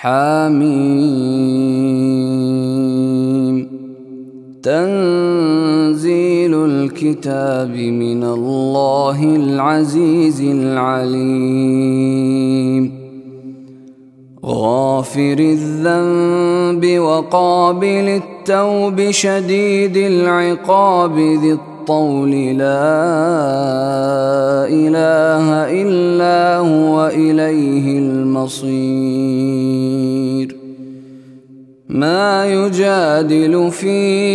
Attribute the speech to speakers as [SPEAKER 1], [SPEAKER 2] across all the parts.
[SPEAKER 1] حميم. تنزيل الكتاب من الله العزيز العليم. غافر الذنب وقابل التوب شديد العقاب ذي الطول لا إله إلا هو إليه المصير. ما يجادل في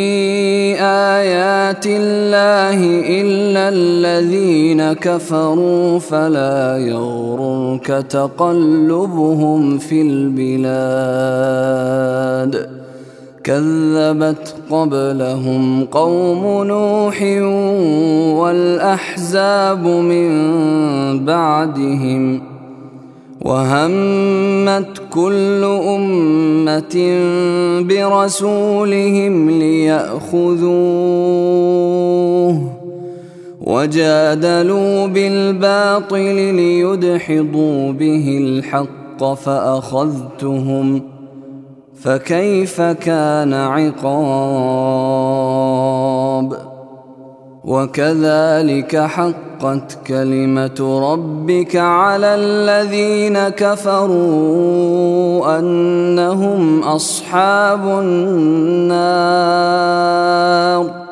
[SPEAKER 1] آيات الله إلا الذين كفروا فلا يغررك تقلبهم في البلاد. كذبت قبلهم قوم نوح والأحزاب من بعدهم وهمت كل أمة برسولهم ليأخذوه وجادلوا بالباطل ليدحضوا به الحق فأخذتهم فكيف كان عقاب. وكذلك حقت كلمة ربك على الذين كفروا أنهم أصحاب النار.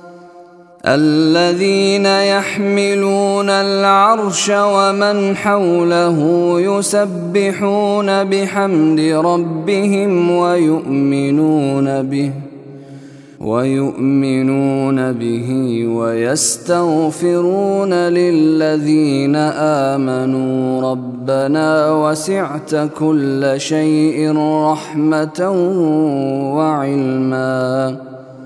[SPEAKER 1] الذين يحملون العرش ومن حوله يسبحون بحمد ربهم ويؤمنون به ويستغفرون للذين آمنوا ربنا وسعت كل شيء رحمة وعلما.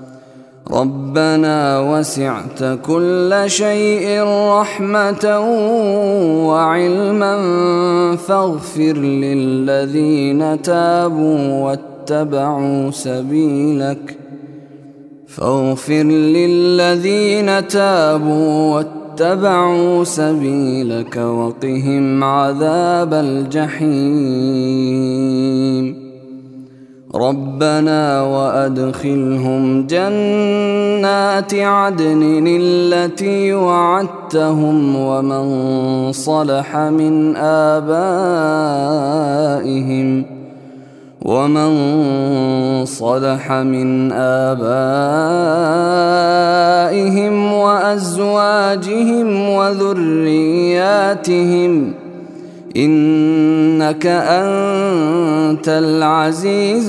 [SPEAKER 1] ربنا وسعت كل شيء رحمة وعلما فاغفر للذين تابوا واتبعوا سبيلك وقهم عذاب الجحيم. ربنا وأدخلهم جنات عدن التي وعدتهم ومن صلح من آبائهم وأزواجهم وذرياتهم إنك أنت العزيز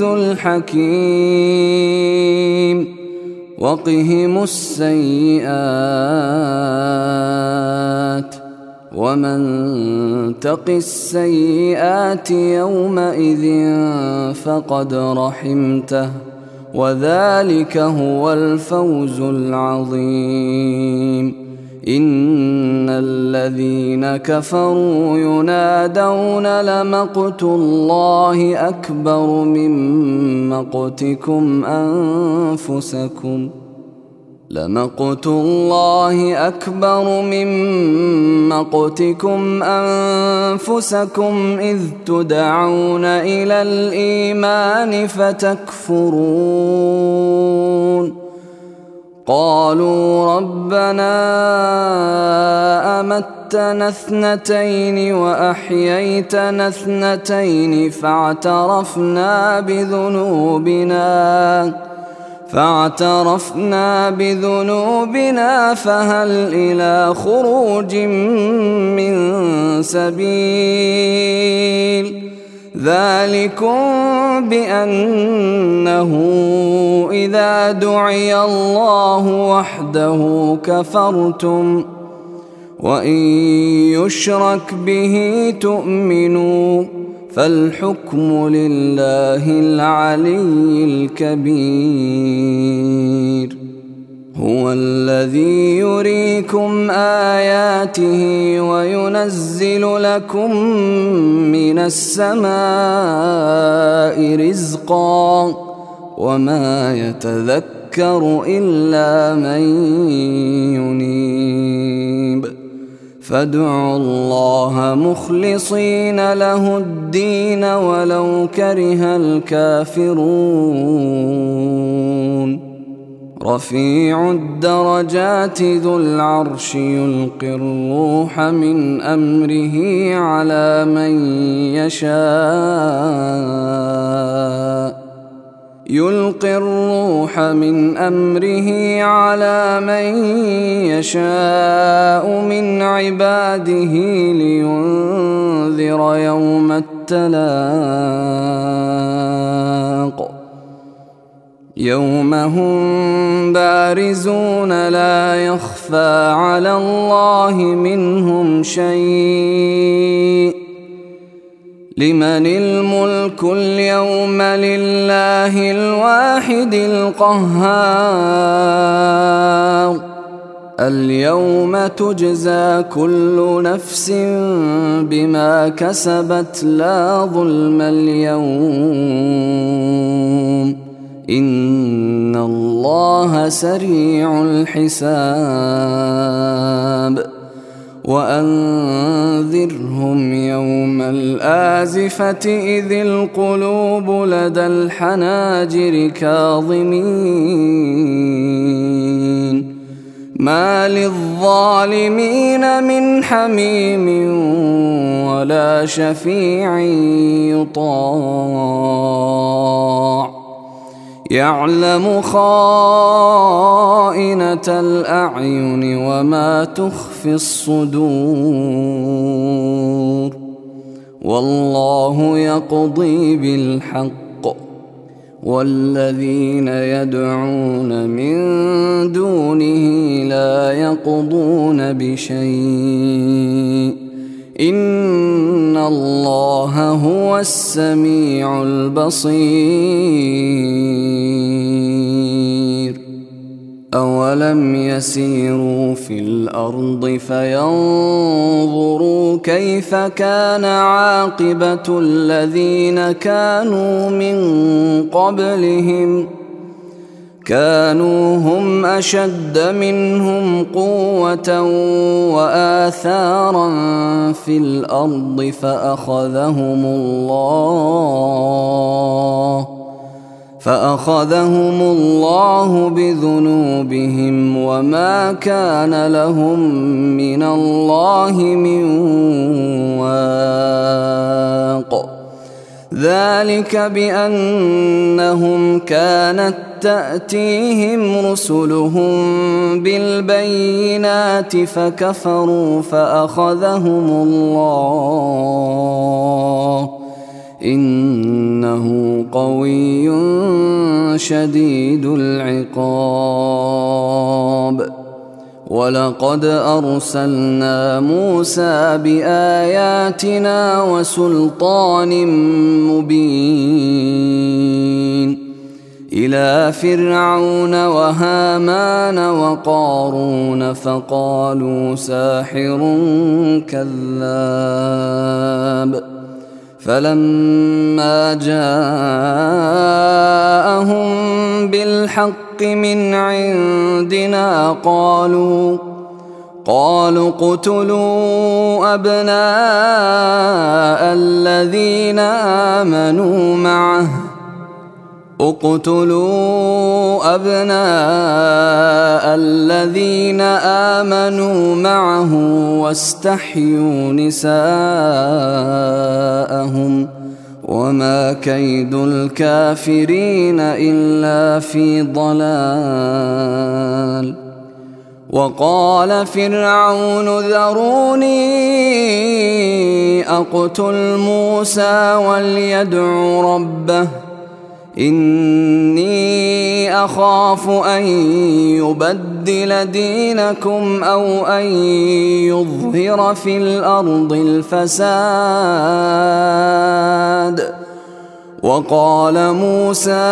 [SPEAKER 1] الحكيم. وقهم السيئات ومن تق السيئات يومئذ فقد رحمته وذلك هو الفوز العظيم. إن الذين كفروا ينادون لمقت الله أكبر من مقتكم أنفسكم إذ تدعون إلى الإيمان فتكفرون. قالوا ربنا أمتنا اثنتين وأحييتنا اثنتين فاعترفنا بذنوبنا فهل إلى خروج من سبيل. ذلكم بأنه إذا دعي الله وحده كفرتم وإن يشرك به تؤمنوا فالحكم لله العلي الكبير. هو الذي يريكم آياته وينزل لكم من السماء رزقا وما يتذكر إلا من ينيب. فادعوا الله مخلصين له الدين ولو كره الكافرون رفيع الدرجات ذو العرش يلقي الروح من أمره على من يشاء من عباده لينذر يوم التلاق يوم هم بارزون لا يخفى على الله منهم شيء لمن الملك اليوم لله الواحد القهار اليوم تجزى كل نفس بما كسبت لا ظلم اليوم إن الله سريع الحساب وأنذرهم يوم الآزفة إذ القلوب لدى الحناجر كاظمين ما للظالمين من حميم ولا شفيع يطاع يعلم خائنة الأعين وما تخفي الصدور والله يقضي بالحق والذين يدعون من دونه لا يقضون بشيء إن الله هو السميع البصير أولم يسيروا في الأرض فينظروا كيف كان عاقبة الذين كانوا من قبلهم كانوا هم أشد منهم قوة وآثارا في الأرض فأخذهم الله بذنوبهم وما كان لهم من الله من واق ذلك بأنهم كانت تأتيهم رسلهم بالبينات فكفروا فأخذهم الله إنه قوي شديد العقاب ولقد أرسلنا موسى بآياتنا وسلطان مبين إلى فرعون وهامان وقارون فقالوا ساحر كذاب فلما جاءهم بالحق من عندنا قالوا اقتلوا أبناء الذين آمنوا معه واستحيوا نساءهم وما كيد الكافرين إلا في ضلال وقال فرعون ذروني أقتل موسى وليدع ربه إني أخاف أن يبدل دينكم أو أن يظهر في الأرض الفساد وقال موسى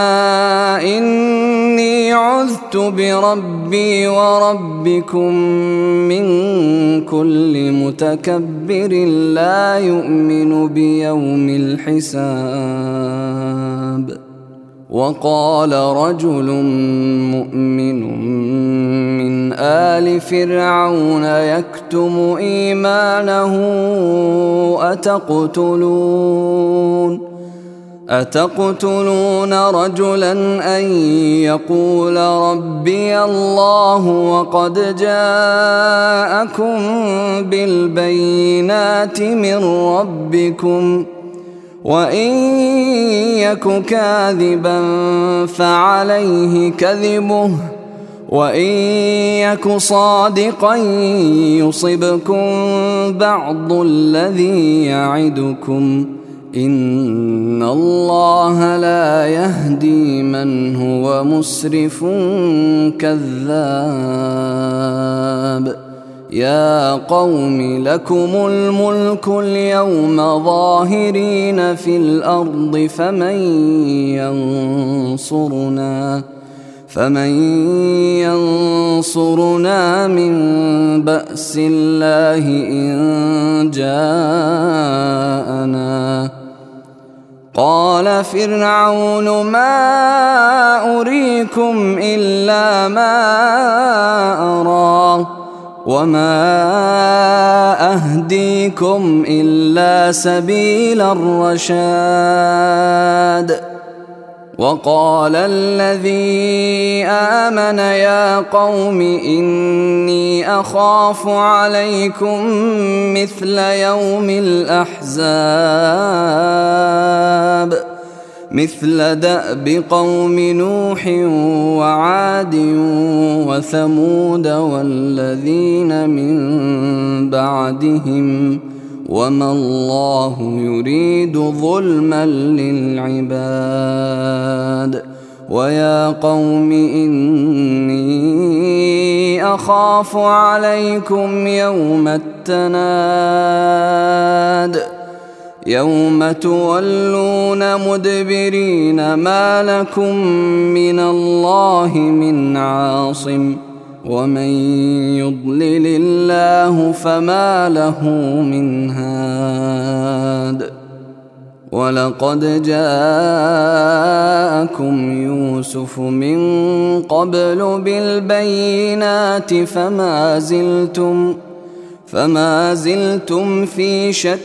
[SPEAKER 1] إني عذت بربي وربكم من كل متكبر لا يؤمن بيوم الحساب وقال رجل مؤمن من آل فرعون يكتم إيمانه أتقتلون رجلا أن يقول ربي الله وقد جاءكم بالبينات من ربكم وإن يك كاذبا فعليه كذبه وإن يك صادقا يصبكم بعض الذي يعدكم إن الله لا يهدي من هو مسرف كذاب. يا قوم لكم الملك اليوم ظاهرين في الأرض فمن ينصرنا من بأس الله إن جاءنا. قال فرعون ما أريكم إلا ما أرى وما أهديكم إلا سبيل الرشاد. وقال الذي آمن يا قوم إني أخاف عليكم مثل يوم الأحزاب مثل دأب قوم نوح وعاد وثمود والذين من بعدهم وما الله يريد ظلما للعباد. ويا قوم إني أخاف عليكم يوم التناد يوم تولون مدبرين ما لكم من الله من عاصم ومن يضلل الله فما له من هاد. ولقد جاءكم يوسف من قبل بالبينات فما زلتم في شك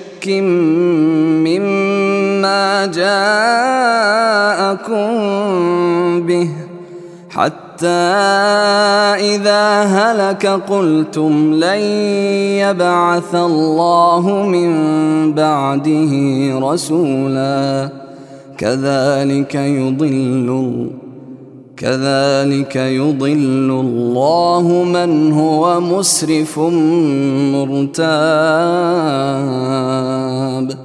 [SPEAKER 1] مما جاءكم به حتى إذا هلك قلتم لن يبعث الله من بعده رسولا كذلك يضل الله من هو مسرف مرتاب.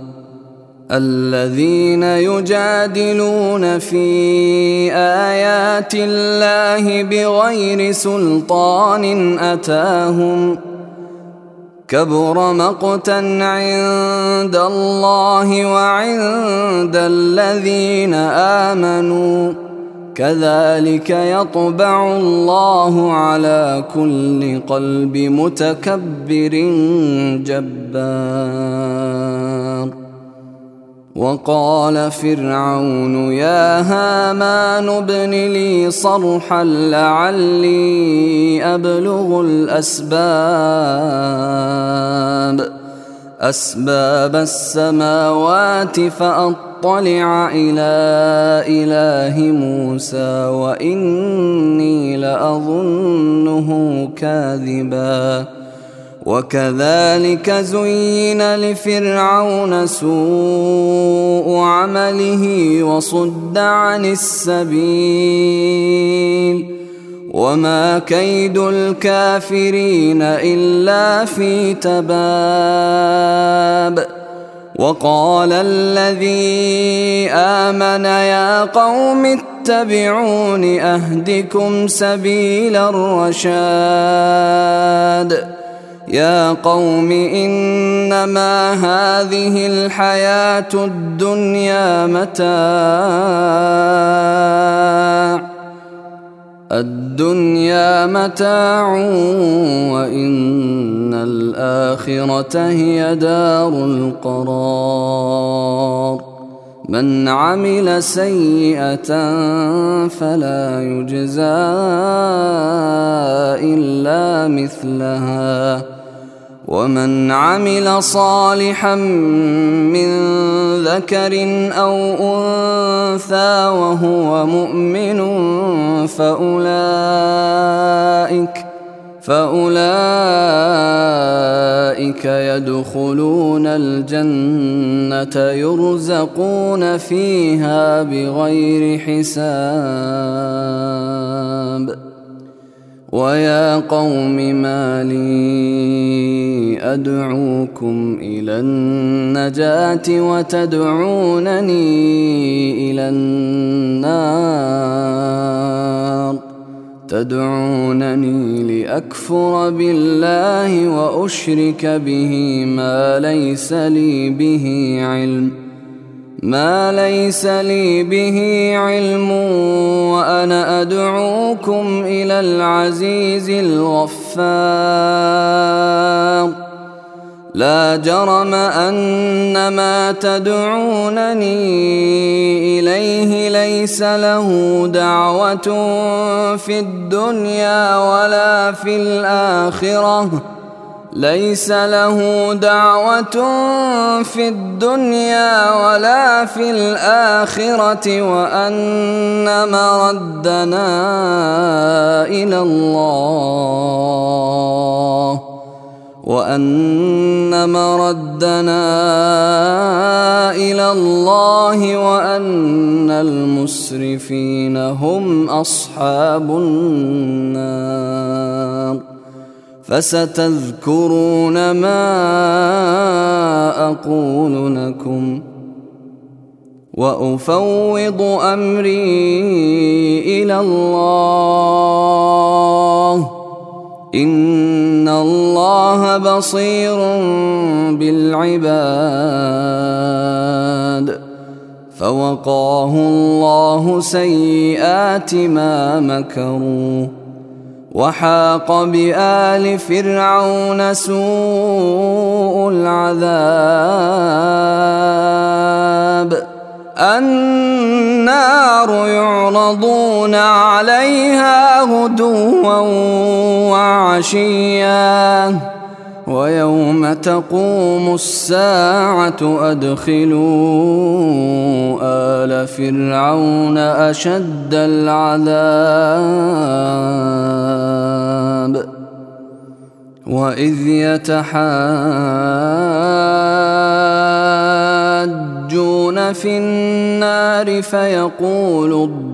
[SPEAKER 1] الذين يجادلون في آيات الله بغير سلطان أتاهم كبر مقتا عند الله وعند الذين آمنوا كذلك يطبع الله على كل قلب متكبر جبار. وقال فرعون يا هامان ابن لي صرحا لعلي أبلغ أسباب السماوات فأطلع إلى إله موسى وإني لأظنه كاذبا. وكذلك زين لفرعون سوء عمله وصد عن السبيل وما كيد الكافرين إلا في تباب. وقال الذي آمن يا قوم اتبعون أهدكم سبيل الرشاد. يا قوم إنما هذه الحياة الدنيا متاع وإن الآخرة هي دار القرار. من عمل سيئة فلا يجزى إلا مثلها ومن عمل صالحا من ذكر أو أنثى وهو مؤمن فأولئك يدخلون الجنة يرزقون فيها بغير حساب. ويا قوم ما لي أدعوكم إلى النجاة وتدعونني إلى النار تدعونني لأكفر بالله وأشرك به ما ليس لي به علم وأنا أدعوكم إلى العزيز الغفار. لا جرم أن ما تدعونني إليه ليس له دعوة في الدنيا ولا في الآخرة وأن مردنا إلى الله وأن المسرفين هم أصحاب النار. فستذكرون ما أقول لكم وأفوض أمري إلى الله إن الله بصير بالعباد. فوقاه الله سيئات ما مكروا وحاق بآل فرعون سوء العذاب. النار يعرضون عليها غدوا وعشيا ويوم تقوم الساعة أدخلوا آل فرعون أشد العذاب. وإذ يتحاجون في النار فيقول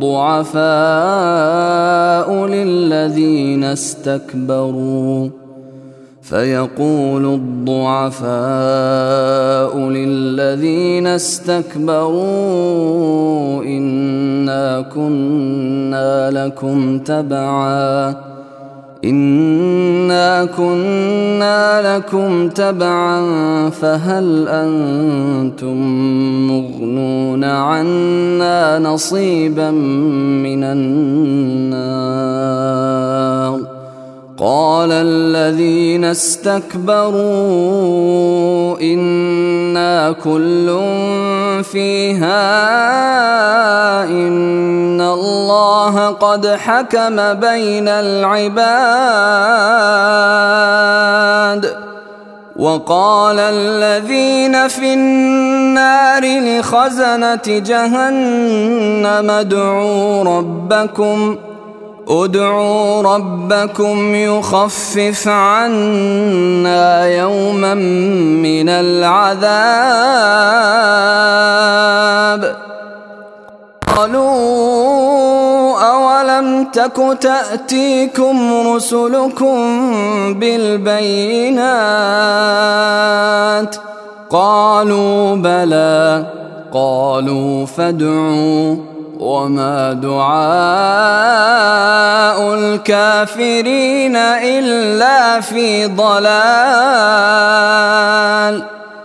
[SPEAKER 1] الضعفاء للذين استكبروا إنا كنا لكم تبعا فهل أنتم مغنون عنا نصيبا من النار. قال الذين استكبروا إنا كل فيها إن الله قد حكم بين العباد. وقال الذين في النار لخزنة جهنم ادعوا ربكم يخفف عنا يوما من العذاب. قالوا أولم تك تأتيكم رسلكم بالبينات قالوا بلى قالوا فادعوا وما دعاء الكافرين إلا في ضلال.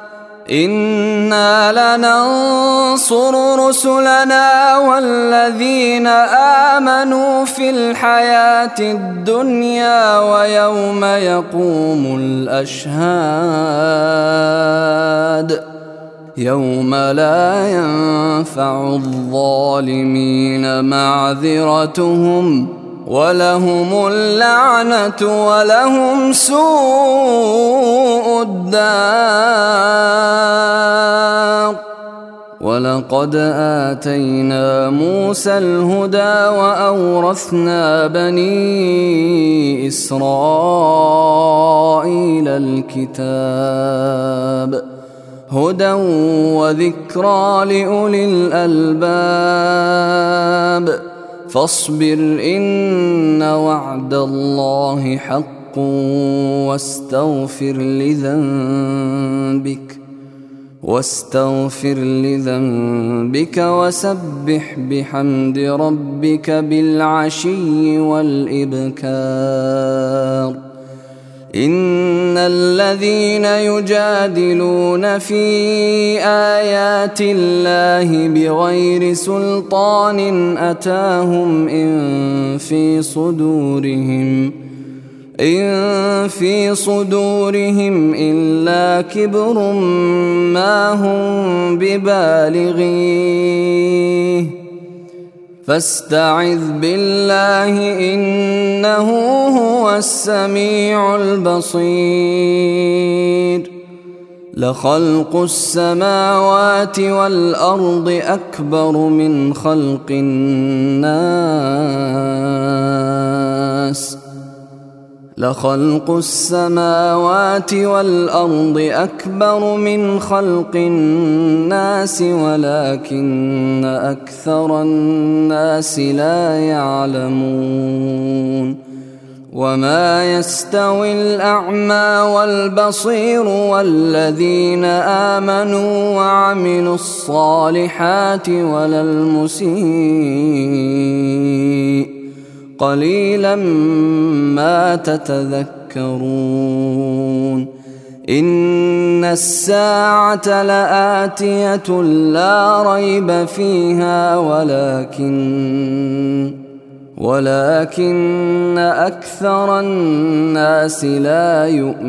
[SPEAKER 1] إنا لننصر رسلنا والذين آمنوا في الحياة الدنيا ويوم يقوم الأشهاد. يوم لا ينفع الظالمين معذرتهم ولهم اللعنة ولهم سوء الدار. ولقد آتينا موسى الهدى وأورثنا بني إسرائيل الكتاب هدى وذكرى لأولي الألباب. فاصبر إن وعد الله حق واستغفر لذنبك وسبح بحمد ربك بالعشي والإبكار. إن الذين يجادلون في آيات الله بغير سلطان أتاهم إن في صدورهم إلا كبر ما هم ببالغيه فاستعذ بالله إنه هو السميع البصير. لخلق السماوات والأرض أكبر من خلق الناس ولكن أكثر الناس لا يعلمون. وما يستوي الأعمى والبصير والذين آمنوا وعملوا الصالحات ولا المسيء قليلا ما تتذكرون. إن الساعة لآتية لا ريب فيها ولكن أكثر الناس لا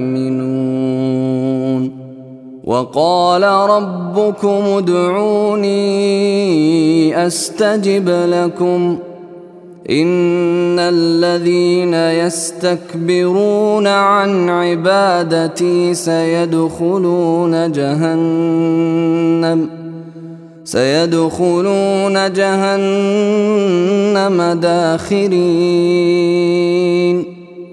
[SPEAKER 1] يؤمنون. وقال ربكم ادعوني أستجب لكم إن الذين يستكبرون عن عبادتي سيدخلون جهنم داخرين.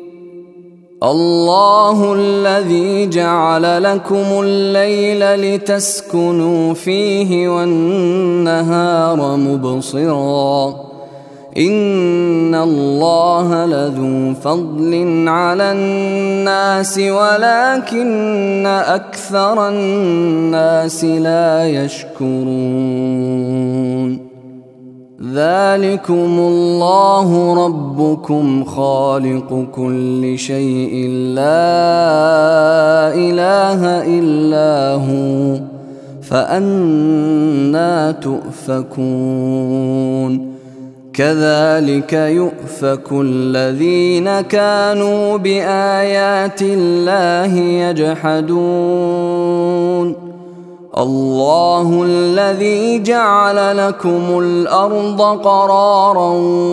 [SPEAKER 1] الله الذي جعل لكم الليل لتسكنوا فيه والنهار مبصرا إن الله لذو فضل على الناس ولكن أكثر الناس لا يشكرون. ذلكم الله ربكم خالق كل شيء لا إله إلا هو فأنى تؤفكون. كذلك يؤفك الذين كانوا بآيات الله يجحدون. الله الذي جعل لكم الأرض قرارا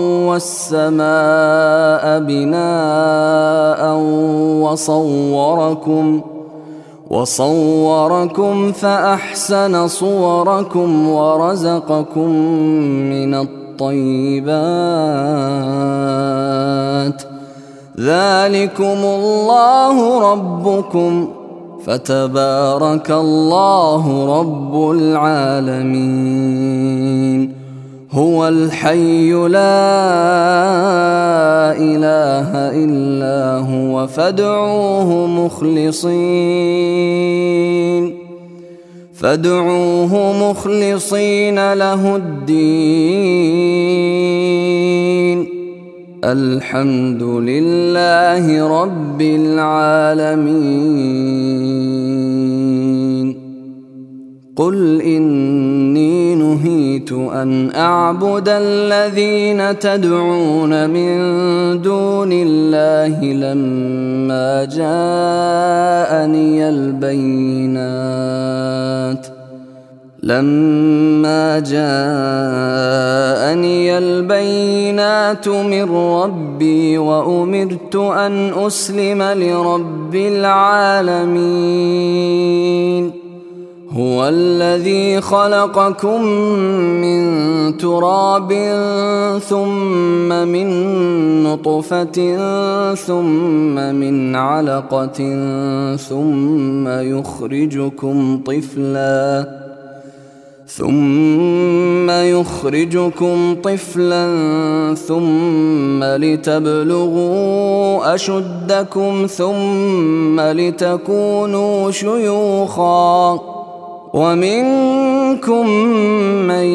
[SPEAKER 1] والسماء بناء وصوركم فأحسن صوركم ورزقكم من الطيبات. ذلكم الله ربكم فتبارك الله رب العالمين. هو الحي لا إله إلا هو فادعوه مخلصين له الدين. الحمد لله رب العالمين. قل إني نهيت أن أعبد الذين تدعون من دون الله لما جاءني البينات لما جاءني البينات من ربي وأمرت أن أسلم لرب العالمين. هو الذي خلقكم من تراب ثم من نطفة ثم من علقة ثم يخرجكم طفلا ثم لتبلغوا أشدكم ثم لتكونوا شيوخا ومنكم من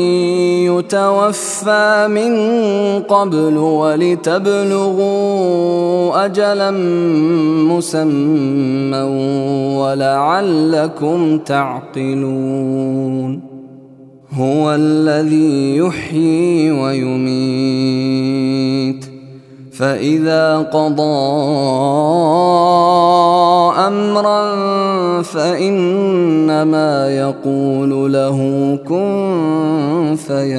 [SPEAKER 1] يتوفى من قبل ولتبلغوا أجلا مسمى ولعلكم تعقلون. هو الذي يحيي ويميت فإذا قضى أمرا فإنما يقول له كن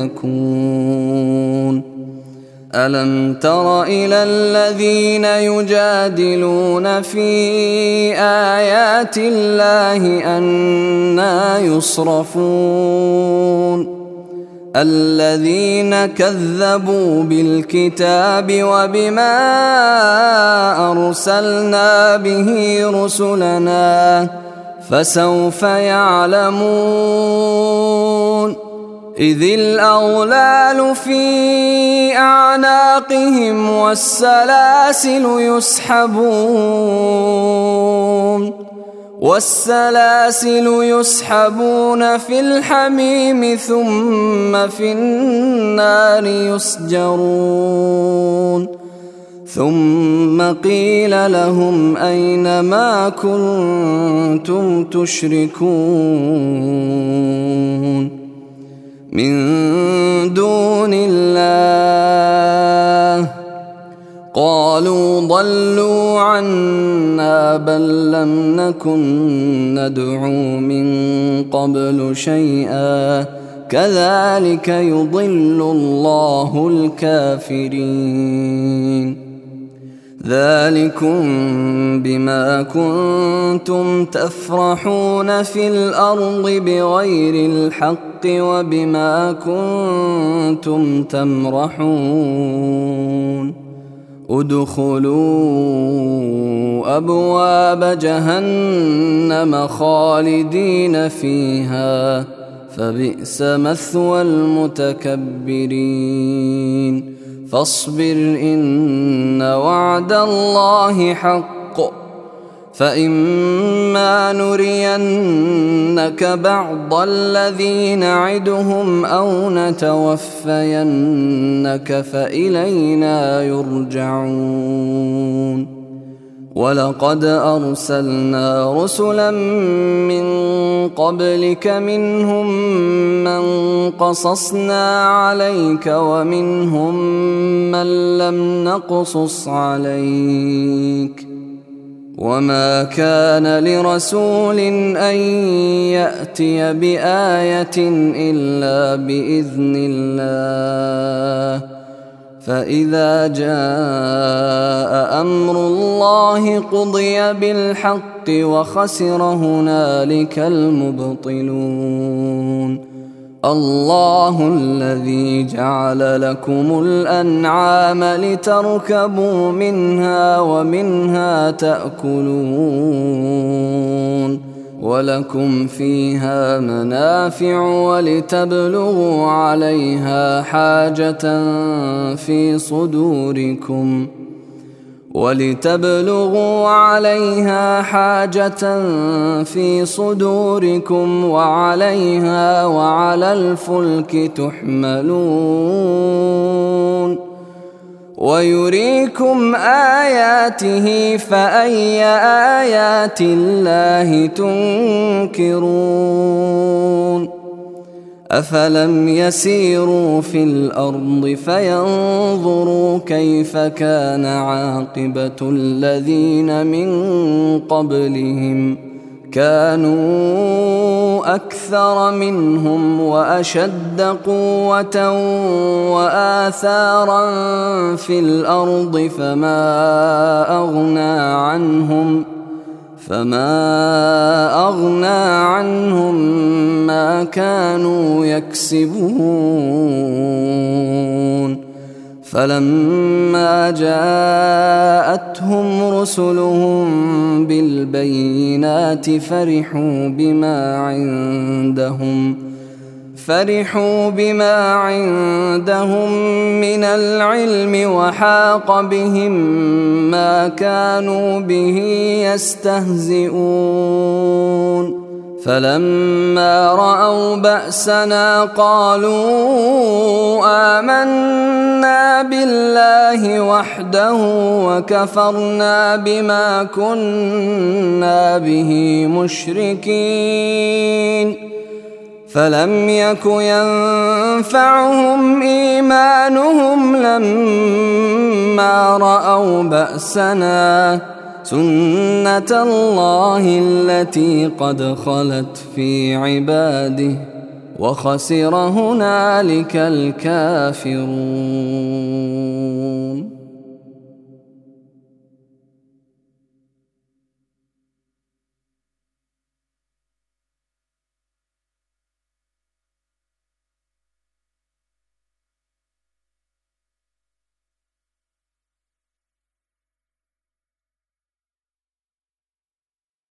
[SPEAKER 1] فيكون. ألم تر إلى الذين يجادلون في آيات الله أنى يصرفون الذين كذبوا بالكتاب وبما أرسلنا به رسلنا فسوف يعلمون. إذ الأغلال في أعناقهم والسلاسل يسحبون في الحميم ثم في النار يسجرون. ثم قيل لهم أين ما كنتم تشركون من دون الله قالوا ضلوا عنا بل لم نكن ندعو من قبل شيئا كذلك يضل الله الكافرين. ذلكم بما كنتم تفرحون في الأرض بغير الحق وبما كنتم تمرحون. ادخلوا أبواب جهنم خالدين فيها فبئس مثوى المتكبرين. فاصبر إن وعد الله حق فإما نرينك بعض الذي نعدهم أو نتوفينك فإلينا يرجعون. ولقد أرسلنا رسلا من قبلك منهم من قصصنا عليك ومنهم من لم نقصص عليك وما كان لرسول أن يأتي بآية إلا بإذن الله. فإذا جاء أمر الله قضي بالحق وخسر هنالك المبطلون. الله الذي جعل لكم الأنعام لتركبوا منها ومنها تأكلون ولكم فيها منافع ولتبلغوا عليها حاجة في صدوركم وعليها وعلى الفلك تحملون. ويريكم آياته فأي آيات الله تنكرون. أفلم يسيروا في الأرض فينظروا كيف كان عاقبة الذين من قبلهم كانوا أكثر منهم وأشد قوة وآثارا في الأرض فما أغنى عنهم ما كانوا يكسبون فلما جاءتهم رسلهم بالبينات فرحوا بما عندهم من العلم وحاق بهم ما كانوا به يستهزئون فلما رأوا بأسنا قالوا آمنا بالله وحده وكفرنا بما كنا به مشركين فلم يك ينفعهم إيمانهم لما رأوا بأسنا سنة الله التي قد خلت في عباده وخسر هنالك الكافرون.